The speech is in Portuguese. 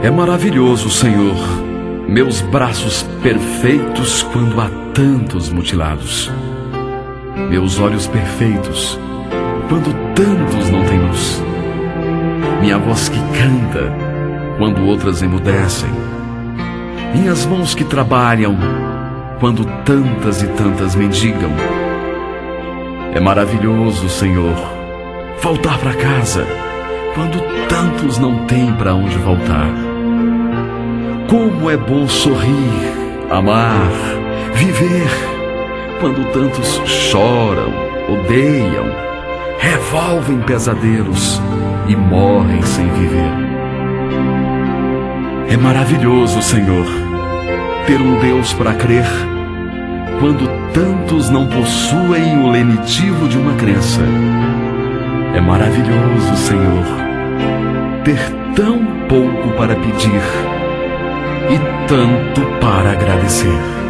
É maravilhoso, Senhor, meus braços perfeitos quando há tantos mutilados, meus olhos perfeitos quando tantos não têm luz, minha voz que canta quando outras emudecem, minhas mãos que trabalham quando tantas e tantas mendigam. É maravilhoso, Senhor, voltar para casa quando tantos não têm para onde voltar. Como é bom sorrir, amar, viver, quando tantos choram, odeiam, revolvem pesadelos e morrem sem viver. É maravilhoso, Senhor, ter um Deus para crer, quando tantos não possuem o lenitivo de uma crença. É maravilhoso, Senhor, ter tão pouco para pedir e tanto para agradecer.